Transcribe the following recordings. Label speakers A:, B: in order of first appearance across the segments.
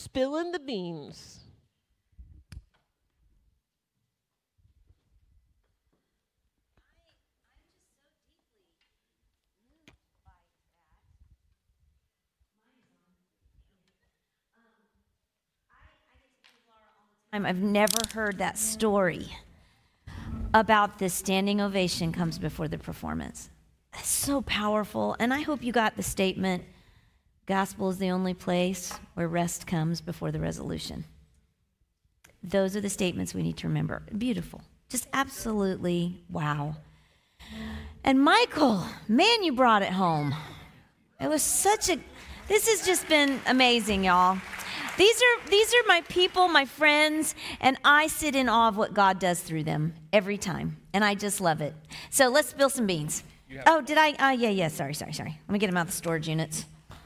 A: spilling the beans.
B: I've never heard that story about this standing ovation comes before the performance. That's so powerful. And I hope you got the statement, gospel is the only place where rest comes before the resolution. Those are the statements we need to remember. Beautiful. Just absolutely wow. And Michael, man, you brought it home. It was this has just been amazing, y'all. These are my people, my friends, and I sit in awe of what God does through them every time, and I just love it. So let's spill some beans. Oh, did I? Yeah, sorry. Let me get them out of the storage units.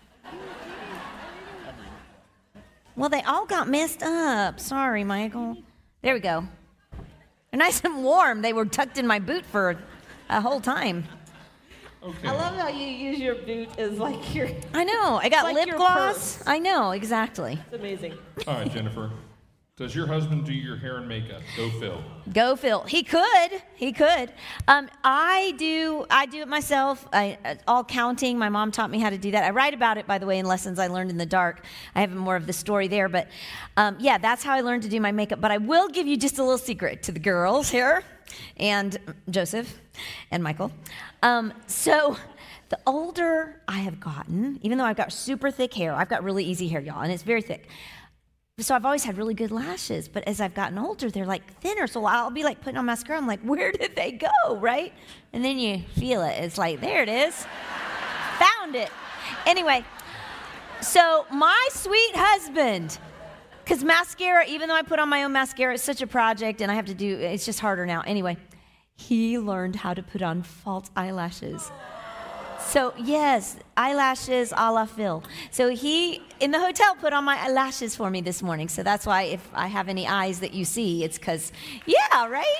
B: Well, they all got messed up. Sorry, Michael. There we go. They're nice and warm. They were tucked in my boot for a whole time.
A: Okay. I love how you use your boot as like your...
B: I know. I got
A: like
B: lip gloss.
A: Purse.
B: I know, exactly.
A: It's amazing.
C: All right, Jennifer. Does your husband do your hair and makeup? Go Phil.
B: Go Phil. He could. I do it myself. All counting. My mom taught me how to do that. I write about it, by the way, in Lessons I Learned in the Dark. I have more of the story there. But yeah, that's how I learned to do my makeup. But I will give you just a little secret to the girls here and Joseph and Michael. So the older I have gotten, even though I've got super thick hair, I've got really easy hair, y'all, and it's very thick. So I've always had really good lashes, but as I've gotten older, they're like thinner. So I'll be like putting on mascara. I'm like, where did they go, right? And then you feel it. It's like, there it is. Found it. Anyway, so my sweet husband, because mascara, even though I put on my own mascara, it's such a project, and I have to do, it's just harder now. Anyway, he learned how to put on false eyelashes. So, yes, eyelashes a la Phil. So he, in the hotel, put on my eyelashes for me this morning. So that's why if I have any eyes that you see, it's because, yeah, right?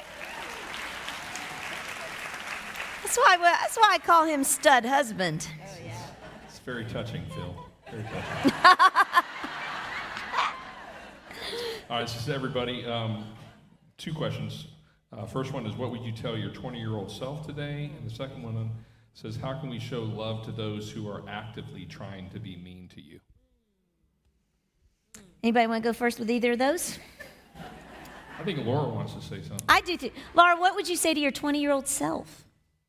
B: That's why I call him stud husband.
A: Oh, yeah.
C: It's very touching, Phil. Very touching. All right, so everybody, 2 questions. First one is, what would you tell your 20-year-old self today? And the second one says, how can we show love to those who are actively trying to be mean to you?
B: Anybody want to go first with either of those?
C: I think Laura wants to say something.
B: I do too. Laura, what would you say to your 20-year-old self?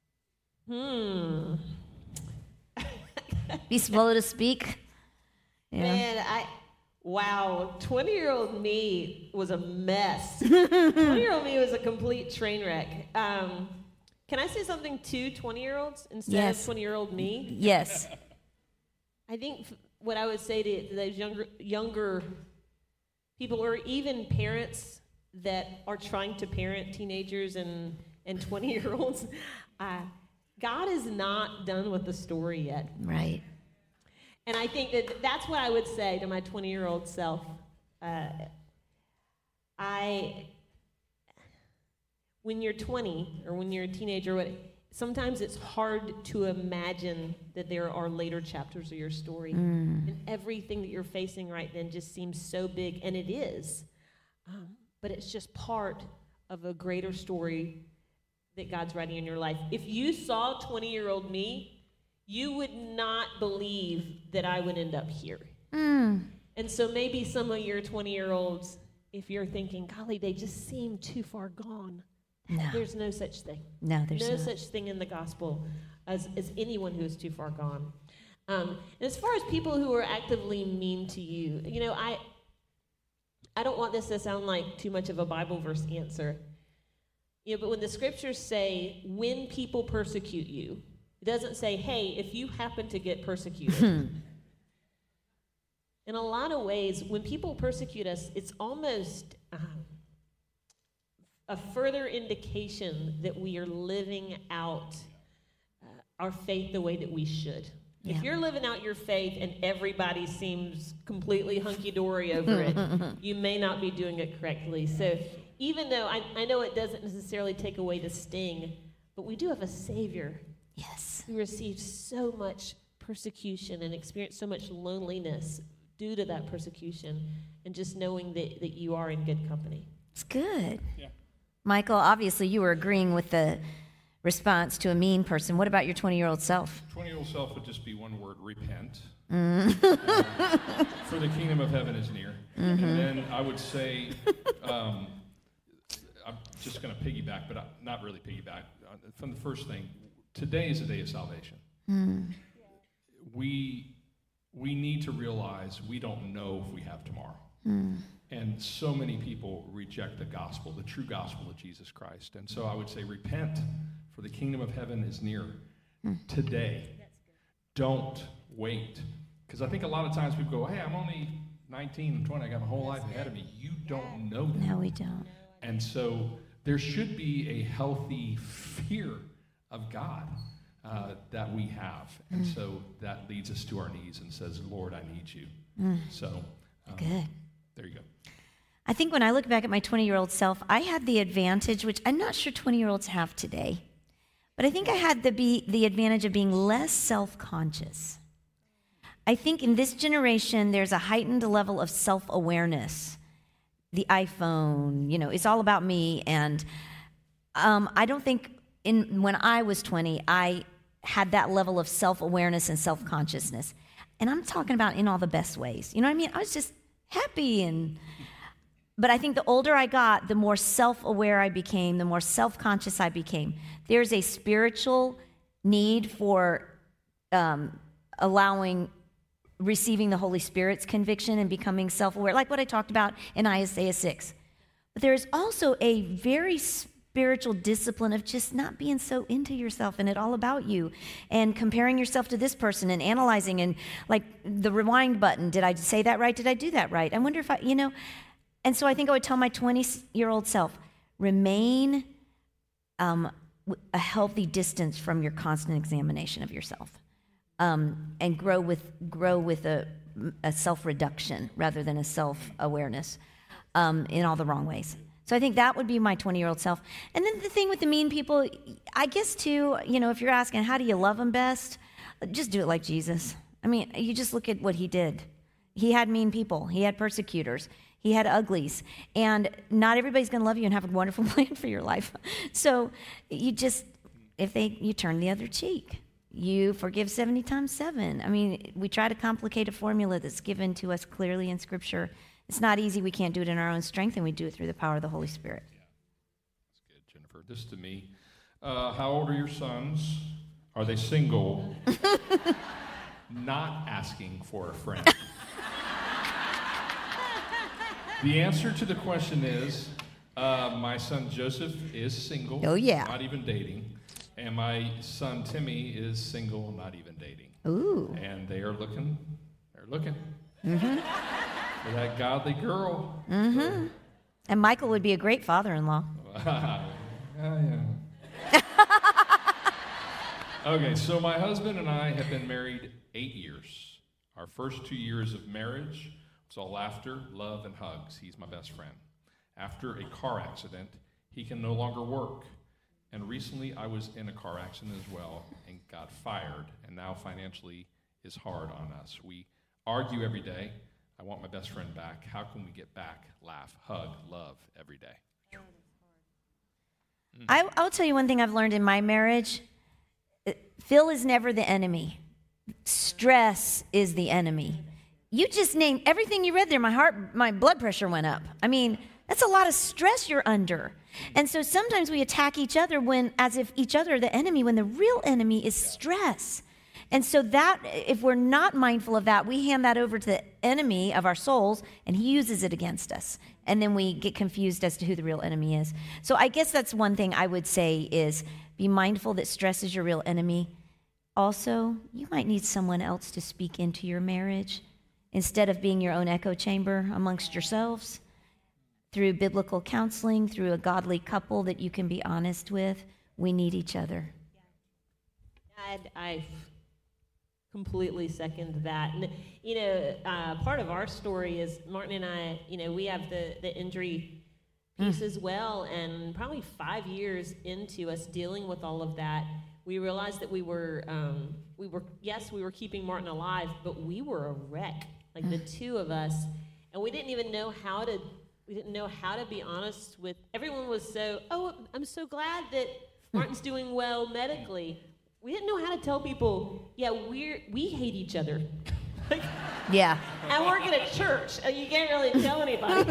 B: Be slow to speak. Yeah.
A: Man, wow, 20-year-old me was a mess. 20-year-old me was a complete train wreck. Can I say something to 20-year-olds instead of 20-year-old me?
B: Yes.
A: I think what I would say to those younger people, or even parents that are trying to parent teenagers and 20-year-olds, God is not done with the story yet.
B: Right.
A: And I think that's what I would say to my 20-year-old self. When you're 20 or when you're a teenager, sometimes it's hard to imagine that there are later chapters of your story. And everything that you're facing right then just seems so big, and it is. But it's just part of a greater story that God's writing in your life. If you saw 20-year-old me, you would not believe that I would end up here. And so maybe some of your 20-year-olds, if you're thinking, golly, they just seem too far gone. No. There's no such thing.
B: No, there's
A: no
B: not.
A: such thing in the gospel as anyone who is too far gone. And as far as people who are actively mean to you, I don't want this to sound like too much of a Bible verse answer. But when the scriptures say, when people persecute you, it doesn't say, hey, if you happen to get persecuted. In a lot of ways, when people persecute us, it's almost a further indication that we are living out our faith the way that we should. Yeah. If you're living out your faith and everybody seems completely hunky-dory over it, you may not be doing it correctly. So even though I know it doesn't necessarily take away the sting, but we do have a Savior.
B: Yes.
A: Who received so much persecution and experienced so much loneliness due to that persecution, and just knowing that you are in good company.
B: It's good.
C: Yeah.
B: Michael, obviously you were agreeing with the response to a mean person. What about your 20-year-old self?
C: 20-year-old self would just be one word: repent. For the kingdom of heaven is near. And then I would say, I'm just going to piggyback, but not really piggyback. From the first thing, today is a day of salvation. We need to realize we don't know if we have tomorrow. And so many people reject the gospel, the true gospel of Jesus Christ. And so I would say, repent, for the kingdom of heaven is near. Today. Don't wait. Because I think a lot of times people go, hey, I'm only 19 and 20. I got my whole life ahead of me. You don't know that.
B: No, we don't.
C: And so there should be a healthy fear of God that we have. And so that leads us to our knees and says, Lord, I need you. So
B: Good.
C: there you go.
B: I think when I look back at my 20-year-old self, I had the advantage, which I'm not sure 20-year-olds have today, but I think I had the advantage of being less self-conscious. I think in this generation, there's a heightened level of self-awareness. The iPhone, it's all about me. And I don't think when I was 20, I had that level of self-awareness and self-consciousness. And I'm talking about in all the best ways. You know what I mean? I was just happy. But I think the older I got, the more self-aware I became, the more self-conscious I became. There's a spiritual need for receiving the Holy Spirit's conviction and becoming self-aware, like what I talked about in Isaiah 6. But there is also a very spiritual discipline of just not being so into yourself and it all about you and comparing yourself to this person and analyzing and like the rewind button. Did I say that right? Did I do that right? I wonder if And so I think I would tell my 20-year-old self, remain a healthy distance from your constant examination of yourself. And grow with a self-reduction rather than a self-awareness in all the wrong ways. So I think that would be my 20-year-old self. And then the thing with the mean people, I guess too, if you're asking how do you love them best, just do it like Jesus. I mean, you just look at what he did. He had mean people. He had persecutors. He had uglies. And not everybody's going to love you and have a wonderful plan for your life. So you turn the other cheek. You forgive 70 times 7. I mean, we try to complicate a formula that's given to us clearly in Scripture. It's not easy. We can't do it in our own strength, and we do it through the power of the Holy Spirit.
C: Yeah, that's good, Jennifer. This to me. How old are your sons? Are they single? Not asking for a friend. The answer to the question is, my son Joseph is single.
B: Oh, yeah.
C: Not even dating. And my son Timmy is single, not even dating.
B: Ooh.
C: And they are looking. For that godly girl.
B: So. And Michael would be a great father-in-law.
C: Yeah. Okay, so my husband and I have been married 8 years. Our first 2 years of marriage was all laughter, love, and hugs. He's my best friend. After a car accident, he can no longer work. And recently I was in a car accident as well and got fired, and now financially is hard on us. We argue every day. I want my best friend back. How can we get back, laugh, hug, love every day?
B: I'll tell you one thing I've learned in my marriage. Phil is never the enemy. Stress is the enemy. You just named everything you read there. My blood pressure went up. I mean, that's a lot of stress you're under. And so sometimes we attack each other as if each other are the enemy, when the real enemy is stress. And so that, if we're not mindful of that, we hand that over to the enemy of our souls, and he uses it against us. And then we get confused as to who the real enemy is. So I guess that's one thing I would say is be mindful that stress is your real enemy. Also, you might need someone else to speak into your marriage instead of being your own echo chamber amongst yourselves. Through biblical counseling, through a godly couple that you can be honest with, we need each other.
A: I completely second that. And, part of our story is Martin and I, we have the injury piece as well. And probably 5 years into us dealing with all of that, we realized that we were keeping Martin alive, but we were a wreck. like the two of us, and we didn't even know how to. We didn't know how to be honest with. Everyone was so. Oh, I'm so glad that Martin's doing well medically. We didn't know how to tell people. Yeah, we hate each other. Like,
B: Yeah.
A: I work at a church. You can't really tell anybody.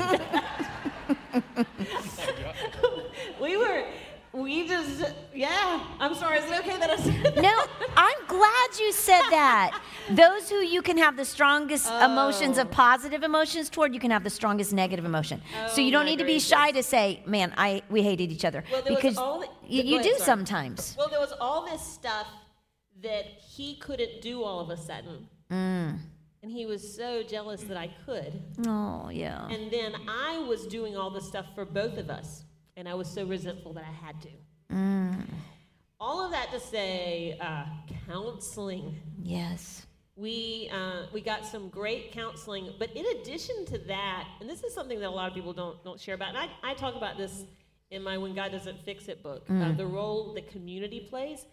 A: I'm sorry, is it okay that I said that?
B: No, I'm glad you said that. Those who you can have the strongest emotions of positive emotions toward, you can have the strongest negative emotion. So you don't need to be shy to say, man, we hated each other.
A: Well,
B: because you do sometimes.
A: Well, there was all this stuff that he couldn't do all of a sudden. And he was so jealous that I could.
B: Oh, yeah.
A: And then I was doing all this stuff for both of us. And I was so resentful that I had to. All of that to say, counseling.
B: Yes.
A: We got some great counseling, but in addition to that, and this is something that a lot of people don't share about, and I talk about this in my When God Doesn't Fix It book, the role that community plays.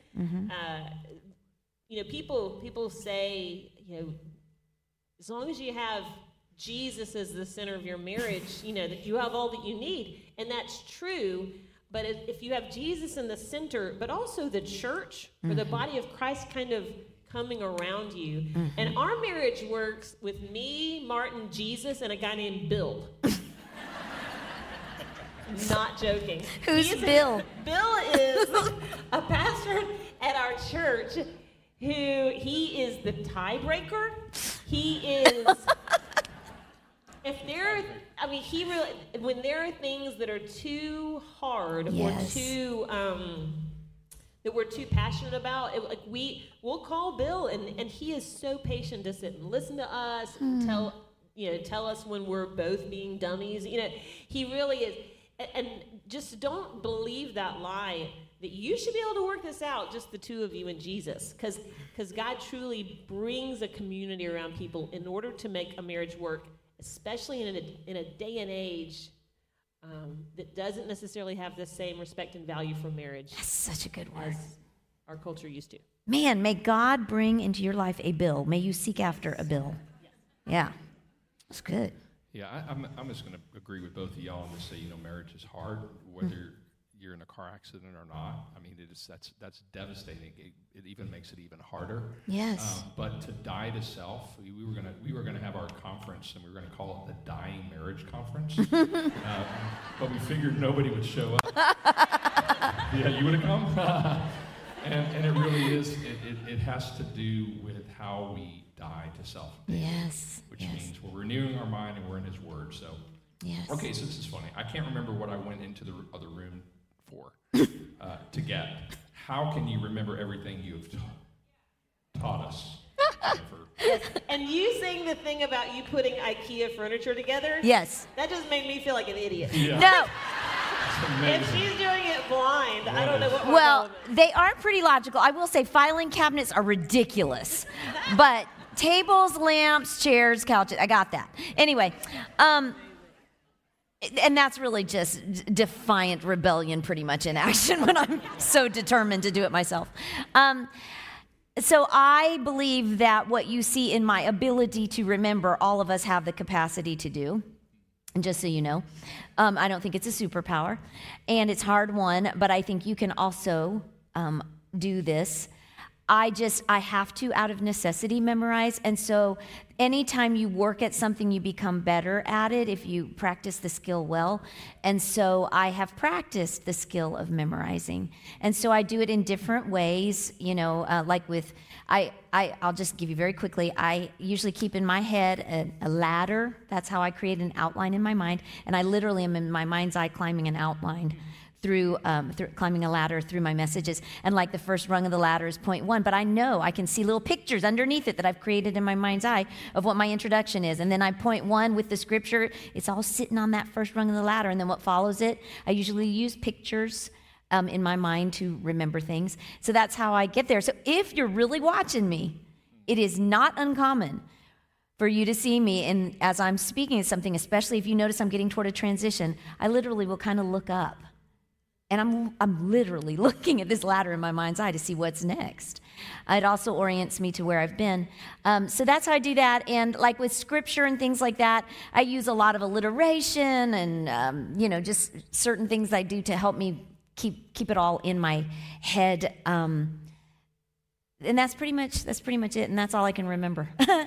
A: People say, as long as you have Jesus as the center of your marriage, that you have all that you need, and that's true. But if you have Jesus in the center, but also the church or the body of Christ kind of coming around you, and our marriage works with me, Martin, Jesus, and a guy named Bill. Not joking.
B: Who's Bill?
A: Bill is a pastor at our church he is the tiebreaker. He is... when there are things that are too hard or too that we're too passionate about, we'll call Bill and he is so patient to sit and listen to us, and tell us when we're both being dummies. He really is. And just don't believe that lie that you should be able to work this out, just the two of you and Jesus, because God truly brings a community around people in order to make a marriage work, especially in a day and age that doesn't necessarily have the same respect and value for marriage.
B: That's such a good word.
A: As our culture used to.
B: Man, may God bring into your life a Bill. May you seek after a Bill. Yeah, that's good.
C: Yeah, I'm just going to agree with both of y'all and just say, marriage is hard, whether you're in a car accident or not. I mean, that's devastating. It even makes it even harder.
B: Yes.
C: But to die to self, we were gonna have our conference, and we were gonna call it the Dying Marriage Conference. But we figured nobody would show up. Yeah, you would have come. And it really is. It has to do with how we die to self.
B: Yes.
C: Which means we're renewing our mind and we're in His Word. So.
B: Yes.
C: Okay, so this is funny. I can't remember what I went into the other room for to get. How can you remember everything you've taught us?
A: And you saying the thing about you putting IKEA furniture together?
B: Yes.
A: That just made me feel like an idiot.
C: Yeah.
B: No.
A: If she's doing it blind, I don't know what we're
B: Well,
A: calling
B: they are pretty logical. I will say filing cabinets are ridiculous. But tables, lamps, chairs, couches, I got that. Anyway, and that's really just defiant rebellion pretty much in action when I'm so determined to do it myself. So I believe that what you see in my ability to remember, all of us have the capacity to do. And just so you know, I don't think it's a superpower, and it's hard won, but I think you can also do this. I have to, out of necessity, memorize. And so anytime you work at something, you become better at it if you practice the skill well. And so I have practiced the skill of memorizing. And so I do it in different ways, like with, I'll just give you very quickly. I usually keep in my head a ladder. That's how I create an outline in my mind. And I literally am in my mind's eye climbing an outline through climbing a ladder through my messages. And like the first rung of the ladder is point 1, but I know I can see little pictures underneath it that I've created in my mind's eye of what my introduction is. And then I point 1 with the scripture. It's all sitting on that first rung of the ladder. And then what follows it, I usually use pictures in my mind to remember things. So that's how I get there. So if you're really watching me, it is not uncommon for you to see me, and as I'm speaking something, especially if you notice I'm getting toward a transition, I literally will kind of look up And I'm literally looking at this ladder in my mind's eye to see what's next. It also orients me to where I've been. So that's how I do that. And like with scripture and things like that, I use a lot of alliteration and, just certain things I do to help me keep it all in my head. And that's pretty much it. And that's all I can remember.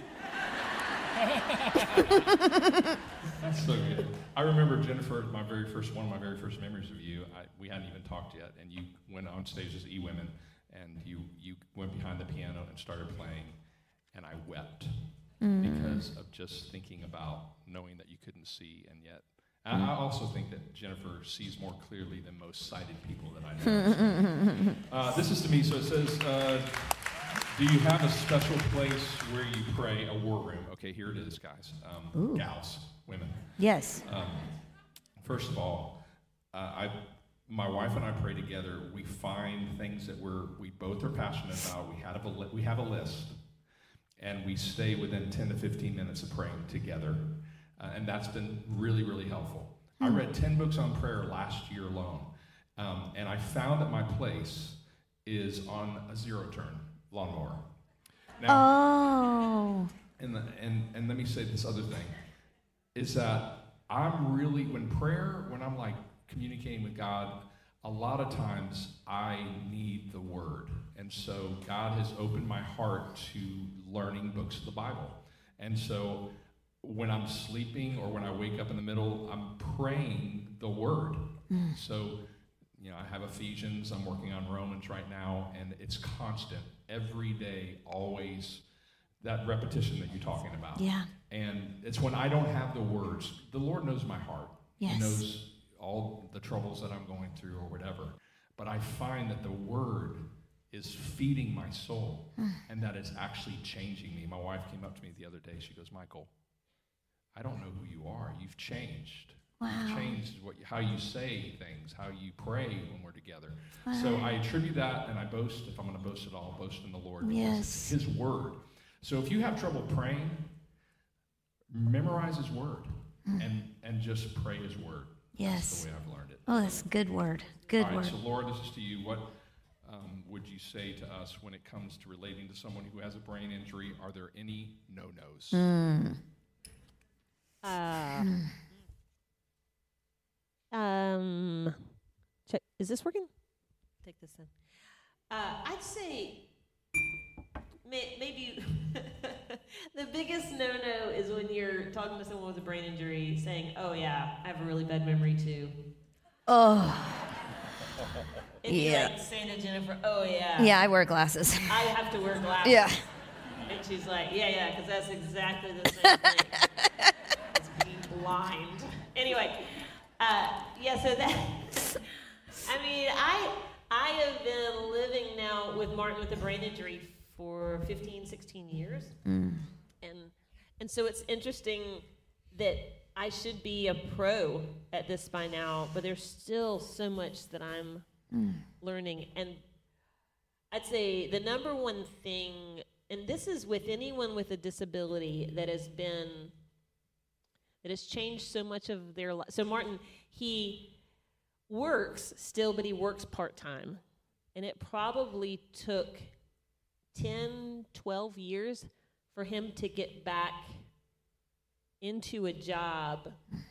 C: That's so good. I remember, Jennifer, one of my very first memories of you, we hadn't even talked yet, and you went on stage as E-Women, and you went behind the piano and started playing, and I wept because of just thinking about knowing that you couldn't see, and yet I also think that Jennifer sees more clearly than most sighted people that I know. This is to me, so it says, do you have a special place where you pray, a war room? Okay, here it is, guys. Gals, women.
B: Yes.
C: First of all, my wife and I pray together. We find things that we both are passionate about. We have a list, and we stay within 10 to 15 minutes of praying together, and that's been really, really helpful. I read 10 books on prayer last year alone, and I found that my place is on a zero-turn lawnmower. Now, and let me say this other thing, is that I'm really, when I'm like communicating with God, a lot of times I need the Word. And so God has opened my heart to learning books of the Bible. And so when I'm sleeping or when I wake up in the middle, I'm praying the Word. So, I have Ephesians, I'm working on Romans right now, and it's constant, every day, always, that repetition that you're talking about.
B: Yeah.
C: And it's when I don't have the words. The Lord knows my heart.
B: Yes.
C: He knows all the troubles that I'm going through or whatever. But I find that the Word is feeding my soul and that it's actually changing me. My wife came up to me the other day. She goes, Michael, I don't know who you are. You've changed.
B: Wow.
C: You've changed how you say things, how you pray when we're together. Wow. So I attribute that, and I boast, if I'm going to boast at all, boast in the Lord.
B: Yes.
C: His Word. So if you have trouble praying, memorize His Word and just pray His Word.
B: Yes.
C: That's the way I've learned it.
B: Oh, that's a good word. Good
C: all right,
B: word.
C: So Lord, this is to you. What would you say to us when it comes to relating to someone who has a brain injury? Are there any no-nos?
A: Check. Is this working? Take this in. I'd say maybe the biggest no-no is when you're talking to someone with a brain injury saying, oh yeah, I have a really bad memory too.
B: Oh.
A: And
B: yeah.
A: Like saying to Jennifer, oh yeah.
B: Yeah, I wear glasses.
A: I have to wear glasses.
B: Yeah.
A: And she's like, yeah, because that's exactly the same thing. It's being blind. Anyway, so that, I mean, I have been living now with Martin with a brain injury for 15, 16 years. And so it's interesting that I should be a pro at this by now, but there's still so much that I'm learning. And I'd say the number one thing, and this is with anyone with a disability that has changed so much of their life. So Martin, he works still, but he works part-time. And it probably took 10, 12 years for him to get back into a job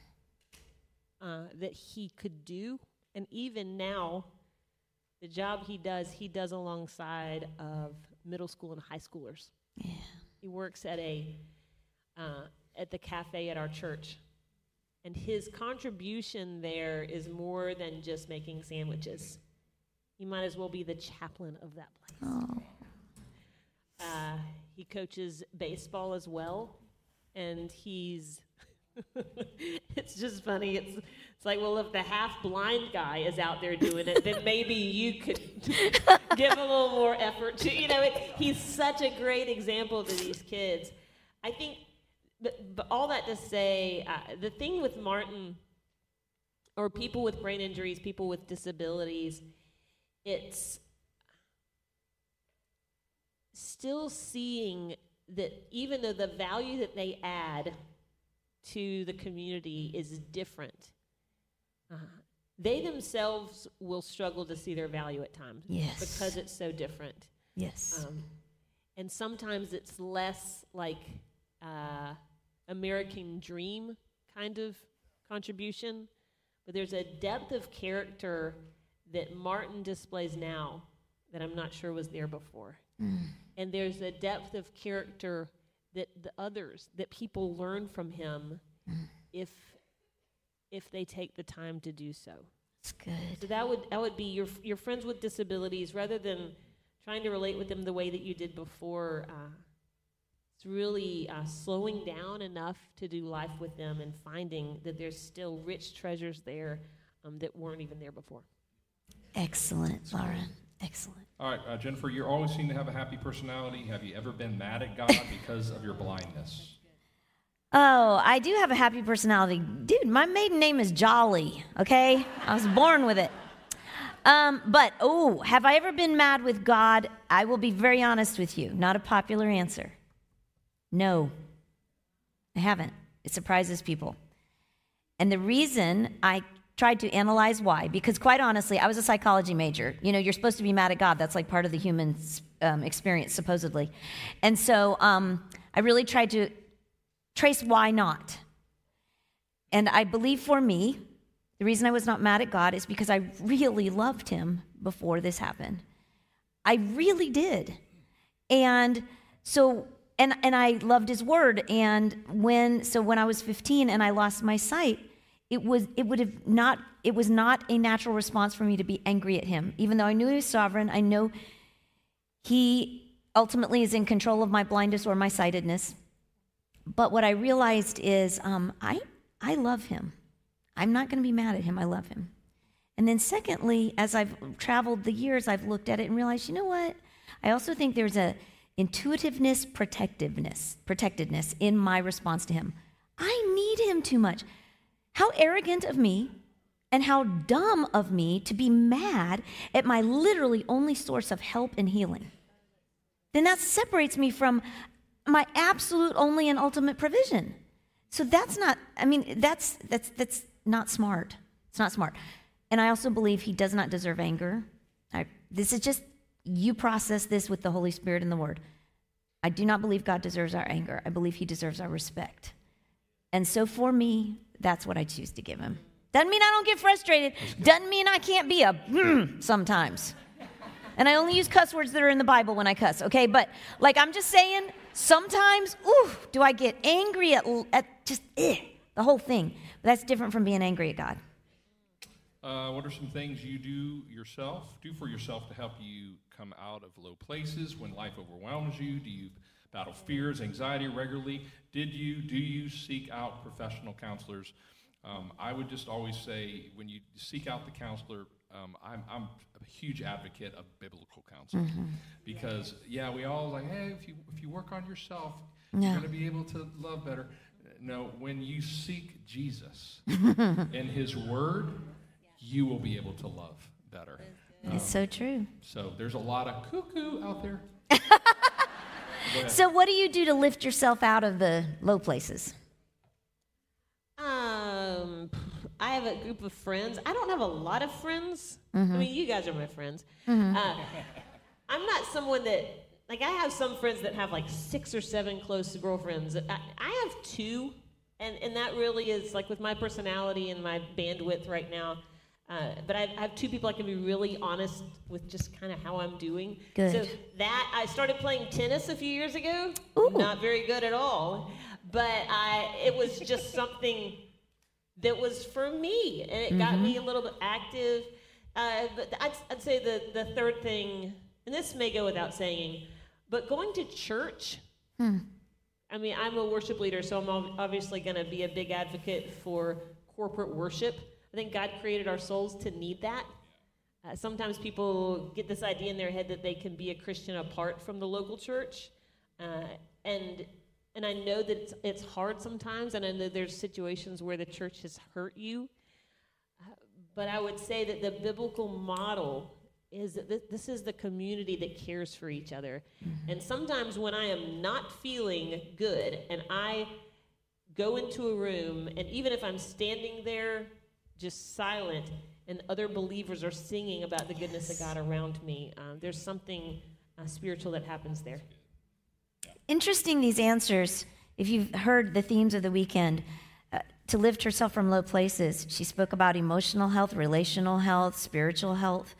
A: that he could do. And even now, the job he does alongside of middle school and high schoolers.
B: Yeah.
A: He works at at the cafe at our church. And his contribution there is more than just making sandwiches. He might as well be the chaplain of that place.
B: Oh.
A: He coaches baseball as well. And he's, it's just funny. It's like, well, if the half-blind guy is out there doing it, then maybe you could give a little more effort to, he's such a great example to these kids. I think, but all that to say, the thing with Martin, or people with brain injuries, people with disabilities, it's still seeing that even though the value that they add to the community is different, they themselves will struggle to see their value at times.
B: Yes.
A: Because it's so different.
B: Yes.
A: And sometimes it's less like American dream kind of contribution, but there's a depth of character that Martin displays now that I'm not sure was there before. And there's a depth of character that that people learn from him if they take the time to do so.
B: That's good.
A: So that would be your friends with disabilities, rather than trying to relate with them the way that you did before. It's really slowing down enough to do life with them and finding that there's still rich treasures there that weren't even there before.
B: Excellent, Lauren. Excellent.
C: All right, Jennifer, you always seem to have a happy personality. Have you ever been mad at God because of your blindness?
B: Oh, I do have a happy personality. Dude, my maiden name is Jolly, okay? I was born with it. But have I ever been mad with God? I will be very honest with you. Not a popular answer. No, I haven't. It surprises people. And the reason I tried to analyze why, because quite honestly, I was a psychology major. You know, you're supposed to be mad at God. That's like part of the human experience, supposedly. And so I really tried to trace why not. And I believe for me, the reason I was not mad at God is because I really loved him before this happened. I really did. And so, and I loved his word. And when I was 15 and I lost my sight, it was not a natural response for me to be angry at him. Even though I knew he was sovereign, I know he ultimately is in control of my blindness or my sightedness. But what I realized is I love him. I'm not going to be mad at him. I love him. And then secondly, as I've traveled the years, I've looked at it and realized, you know what? I also think there's a intuitiveness, protectedness in my response to him. I need him too much. How arrogant of me and how dumb of me to be mad at my literally only source of help and healing. Then that separates me from my absolute only and ultimate provision. So that's not smart. It's not smart. And I also believe he does not deserve anger. This is just, you process this with the Holy Spirit and the Word. I do not believe God deserves our anger. I believe he deserves our respect. And so for me, that's what I choose to give him. Doesn't mean I don't get frustrated. Doesn't mean I can't be sometimes. And I only use cuss words that are in the Bible when I cuss, okay? But I'm just saying, sometimes, do I get angry at just the whole thing. But that's different from being angry at God.
C: What are some things you do for yourself to help you come out of low places when life overwhelms you? Do you battle fears, anxiety regularly? Do you seek out professional counselors? I would just always say, when you seek out the counselor, I'm a huge advocate of biblical counseling, because we all like, hey, if you work on yourself, you're going to be able to love better. No, when you seek Jesus and his word, you will be able to love better.
B: It's so true.
C: So there's a lot of cuckoo out there.
B: So what do you do to lift yourself out of the low places?
A: I have a group of friends. I don't have a lot of friends. I mean, you guys are my friends. I'm not someone that, I have some friends that have 6 or 7 close girlfriends. I have 2, and that really is with my personality and my bandwidth right now. But I have 2 people I can be really honest with, just kind of how I'm doing.
B: Good.
A: So that, I started playing tennis a few years ago.
B: Ooh.
A: Not very good at all. But it was just something that was for me, and it got me a little bit active. But I'd say the third thing, and this may go without saying, but going to church. I mean, I'm a worship leader, so I'm obviously going to be a big advocate for corporate worship. I think God created our souls to need that. Sometimes people get this idea in their head that they can be a Christian apart from the local church, and I know that it's hard sometimes, and I know there's situations where the church has hurt you. But I would say that the biblical model is that this is the community that cares for each other. And sometimes when I am not feeling good and I go into a room, and even if I'm standing there just silent and other believers are singing about the goodness of God around me, there's something spiritual that happens there.
B: Interesting, these answers. If you've heard the themes of the weekend, to lift herself from low places, she spoke about emotional health, relational health, spiritual health.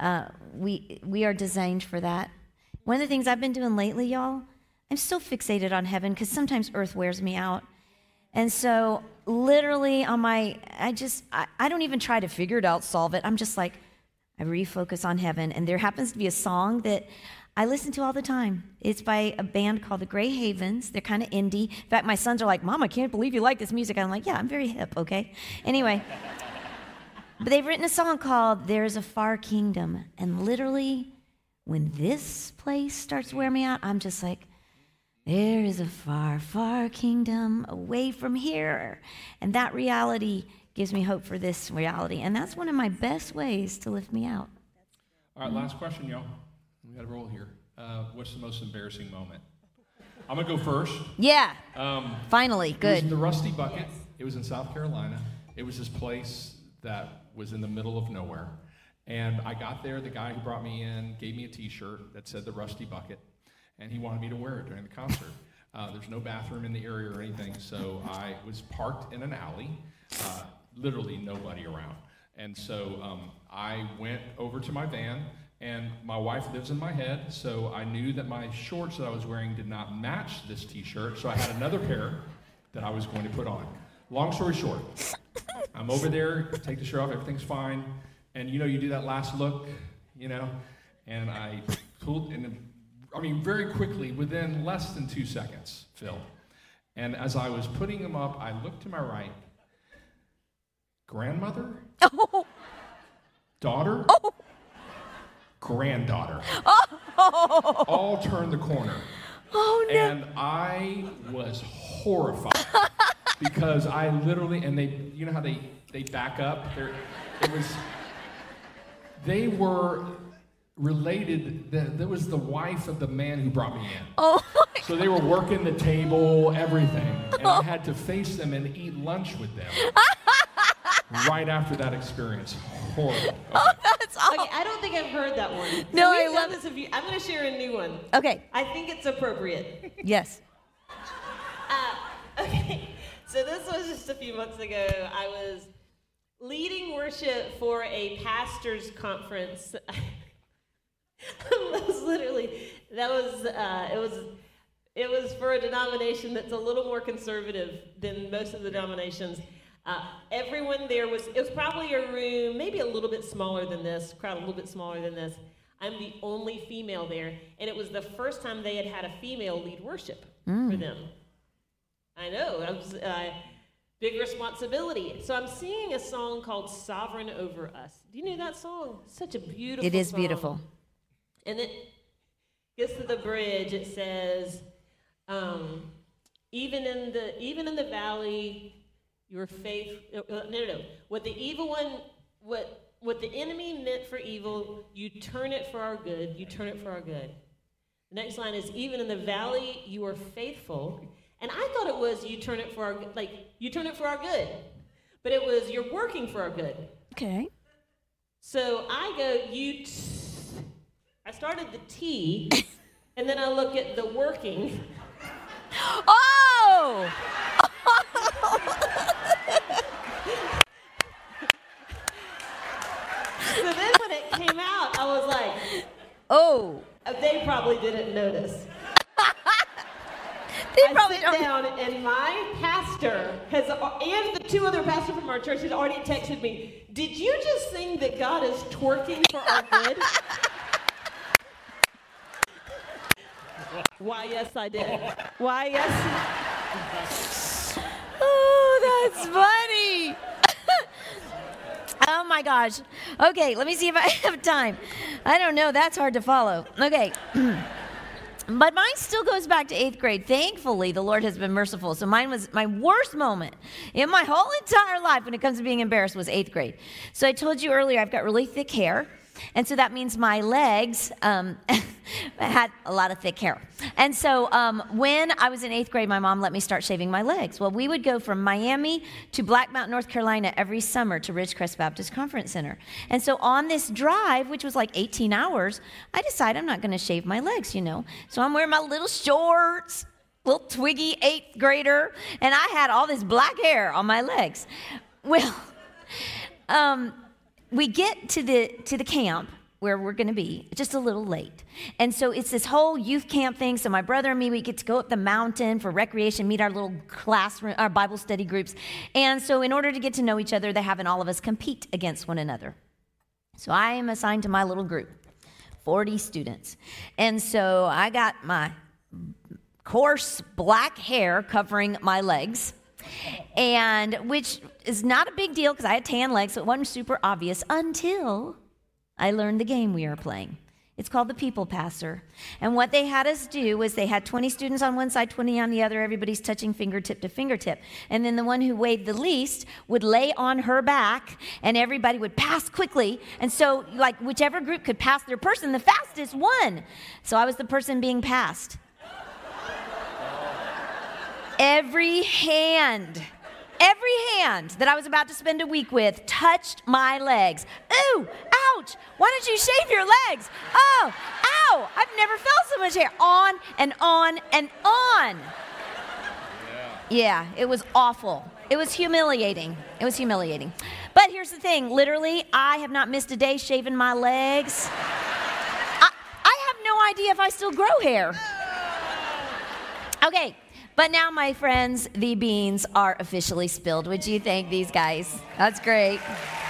B: We are designed for that. One of the things I've been doing lately, y'all, I'm so fixated on heaven because sometimes earth wears me out. And so literally I don't even try to figure it out, solve it. I'm just like, I refocus on heaven. And there happens to be a song that I listen to all the time. It's by a band called the Grey Havens. They're kind of indie. In fact, my sons are like, Mom, I can't believe you like this music. I'm like, yeah, I'm very hip, okay? Anyway, but they've written a song called There's a Far Kingdom. And literally, when this place starts to wear me out, I'm just like, there is a far, far kingdom away from here. And that reality gives me hope for this reality. And that's one of my best ways to lift me out.
C: All right, last question, y'all. We got to roll here. What's the most embarrassing moment? I'm going to go first.
B: Yeah. Finally, good.
C: It was in the Rusty Bucket. It was in South Carolina. It was this place that was in the middle of nowhere. And I got there. The guy who brought me in gave me a T-shirt that said the Rusty Bucket. And he wanted me to wear it during the concert. There's no bathroom in the area or anything, so I was parked in an alley, literally nobody around. And so I went over to my van, and my wife lives in my head, so I knew that my shorts that I was wearing did not match this T-shirt, so I had another pair that I was going to put on. Long story short, I'm over there, take the shirt off, everything's fine, and you do that last look, and I pulled, very quickly, within less than 2 seconds, Phil. And as I was putting them up, I looked to my right. Grandmother?
B: Oh.
C: Daughter?
B: Oh.
C: Granddaughter.
B: Oh.
C: All turned the corner.
B: Oh, no.
C: And I was horrified because I literally, and they, how they back up? They were related, that was the wife of the man who brought me in.
B: Oh,
C: so they were working the table, everything, and I had to face them and eat lunch with them right after that experience. Horrible. Okay.
B: Oh, that's awful.
A: Okay, I don't think I've heard that one.
B: No,
A: I
B: I love
A: this. I'm going to share a new one.
B: Okay.
A: I think it's appropriate.
B: Yes.
A: Okay, so this was just a few months ago. I was leading worship for a pastor's conference. It was for a denomination that's a little more conservative than most of the denominations. Everyone there it was probably a room, maybe a little bit smaller than this, crowd a little bit smaller than this. I'm the only female there, and it was the first time they had a female lead worship for them. I know, it was big responsibility. So I'm singing a song called Sovereign Over Us. Do you know that song? Such a beautiful song.
B: It is beautiful.
A: And it gets to the bridge. It says, even in the valley, your faith. No. What the evil one, what the enemy meant for evil, you turn it for our good. You turn it for our good. The next line is, even in the valley, you are faithful. And I thought it was you turn it for our you turn it for our good, but it was you're working for our good.
B: Okay.
A: So I go I started the T, and then I look at the working.
B: Oh!
A: So then when it came out, I was like,
B: oh.
A: They probably didn't notice. I sit down, and my pastor and the two other pastors from our church had already texted me, did you just sing that God is twerking for our good? Why, yes, I did. Why, yes.
B: Oh, that's funny. Oh, my gosh. Okay, let me see if I have time. I don't know. That's hard to follow. Okay. But mine still goes back to 8th grade. Thankfully, the Lord has been merciful. So mine was my worst moment in my whole entire life when it comes to being embarrassed was 8th grade. So I told you earlier I've got really thick hair. And so that means my legs, I had a lot of thick hair. And so when I was in 8th grade, my mom let me start shaving my legs. Well, we would go from Miami to Black Mountain, North Carolina every summer to Ridgecrest Baptist Conference Center. And so on this drive, which was like 18 hours, I decided I'm not going to shave my legs, you know. So I'm wearing my little shorts, little twiggy 8th grader, and I had all this black hair on my legs. Well, we get to the camp where we're going to be just a little late. And so it's this whole youth camp thing. So my brother and me, we get to go up the mountain for recreation, meet our little classroom, our Bible study groups. And so in order to get to know each other, they're having all of us compete against one another. So I am assigned to my little group, 40 students. And so I got my coarse black hair covering my legs, and which is not a big deal because I had tan legs, so it wasn't super obvious until I learned the game we are playing. It's called the People Passer. And what they had us do was they had 20 students on one side, 20 on the other. Everybody's touching fingertip to fingertip. And then the one who weighed the least would lay on her back, and everybody would pass quickly. And so, like, whichever group could pass their person the fastest won. So I was the person being passed. Every hand that I was about to spend a week with touched my legs. Ooh, ouch, why don't you shave your legs? Oh, ow, I've never felt so much hair. On and on and on. Yeah, it was awful. It was humiliating. But here's the thing, literally, I have not missed a day shaving my legs. I have no idea if I still grow hair. Okay. But now, my friends, the beans are officially spilled. Would you thank these guys? That's great.